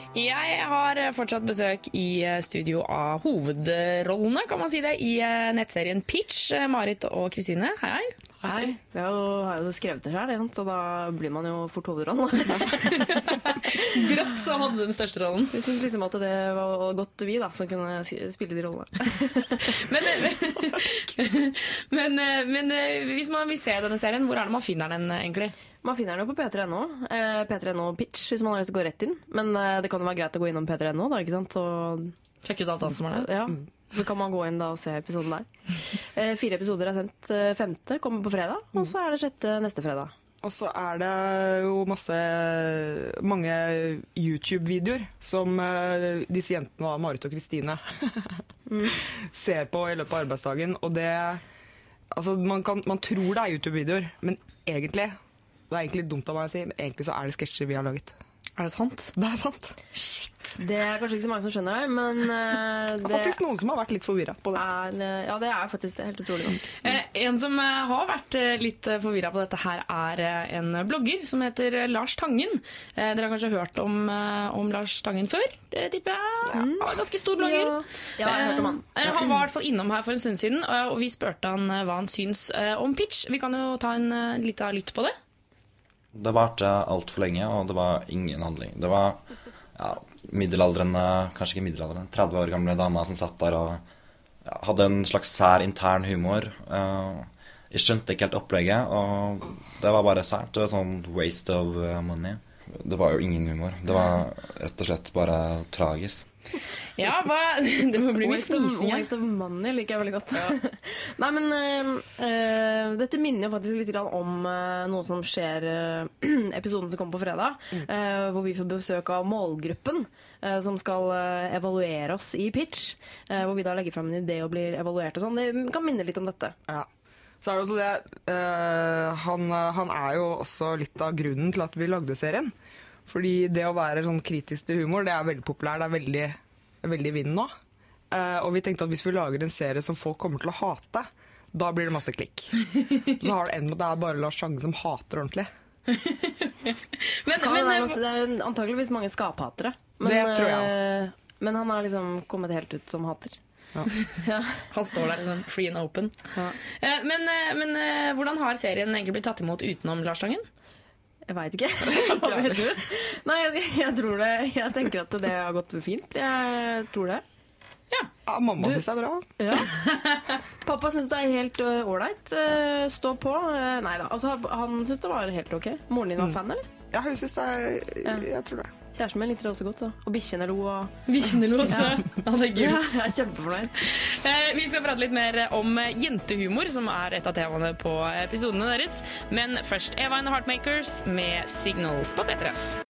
Jeg har fortsatt besøk i studio av hovedrollene, kan man si det, i nettserien Pitch. Marit og Kristine, hei. Hei. Vi har jo skrevet det selv, så da blir man jo fort hovedrollen. Brått så hadde du den største rollen. Jeg synes liksom at det var godt vi da, som kunne spille de rollene. men hvis man vil se denne serien, hvor er det man finner den egentlig? Man finner den jo på P3.no. P3.no Pitch, hvis man har lyst til å gå rett inn. Men det kan jo være greit å gå innom P3.no da, ikke sant? Så sjekk ut alt annet som er der. ja, så kan man gå inn da og se episoden der. 4 episoder er sendt 5. kommer på fredag, og så er det 6. neste fredag. Og så er det jo mange YouTube-videoer som disse jentene, Marit og Kristine, ser på i løpet av arbeidsdagen. Og det, altså man tror det er YouTube-videoer, men egentlig, det er egentlig dumt av meg å si, men egentlig så er det sketsjer vi har laget. Er det sant? Det er sant. Shit! Det er kanskje ikke så mange som skjønner det, men det er faktisk noen som har vært litt forvirret på det. Ja, det er faktisk helt utrolig nok. En som har vært litt forvirret på dette her er en blogger som heter Lars Tangen. Dere har kanskje hørt om Lars Tangen før, tipper jeg. Ja, ganske stor blogger. Ja, jeg har hørt om han. Han var i hvert fall innom her for en stund siden, og vi spurte han hva han syns om Pitch. Vi kan jo ta en liten lytt på det. Det varte alt for lenge, og det var ingen handling. Det var middelaldrende, kanskje ikke middelaldrende, 30 år gamle damer som satt der og hadde en slags sær intern humor. Jeg skjønte ikke helt opplegget, og det var bare sært. Det var sånn waste of money. Det var jo ingen humor. Det var rett og slett bare tragisk. Ja, det må bli mye fnising. Waste of money liker jeg veldig godt. Ja. Nei, men dette minner jo faktisk litt om noe som skjer episoden som kommer på fredag, hvor vi får besøk av målgruppen som skal evaluere oss i Pitch, hvor vi da legger frem en idé og blir evaluert og sånn. Det kan minne litt om dette. Ja. Så er det også det, han er jo også litt av grunnen til at vi lagde serien. Fordi det å være sånn kritisk til humor, det er veldig populær, det er veldig i vinden nå. Og vi tenkte at hvis vi lager en serie som folk kommer til å hate, da blir det masse klikk. Så har det endt med at det er bare Lars Tangen som hater ordentlig. Det er antageligvis mange skaphatere. Det tror jeg. Men han har liksom kommet helt ut som hater. Ja. Ja. Han står der liksom free and open. Ja. Men hvordan har serien egentlig blitt tatt imot utenom Lars Tangen? Jeg vet ikke. Hva vet du? Nei, jeg tror det. Jeg tenker at det har gått fint. Jeg tror det. Ja, mamma synes det er bra. Ja. Pappa synes det er helt ålreit. Stå på. Neida, altså han synes det var helt ok. Moren din var fan, eller? Ja, hun synes det er, jeg tror det. Kjæresten min likte det også godt, så. Og bikkjene lo. Bikkjene lo også. Ja, det er gøy. Ja, jeg er kjempefornøyd. Vi skal prate litt mer om jentehumor, som er et av temaene på episodene deres. Men først Eva and the Heartmakers med Signals på P3.